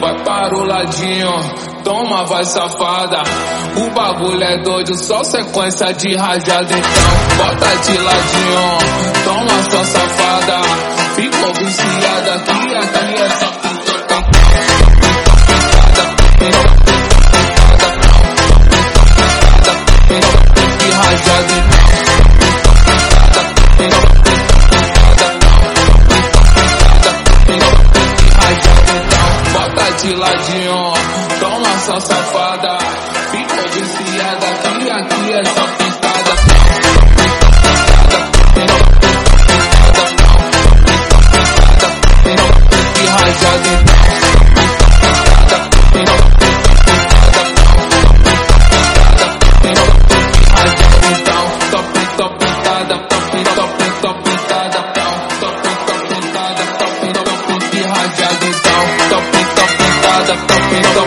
vai para o ladinho, toma, vai safada. O bagulho é doido, só sequência de rajada. Então bota de ladinho, toma sua safada. Ficou viciada, aqui é só de rajada. De ladinho, toma sua safada. Ficou viciada, aqui é só pintada. De rajada. Top,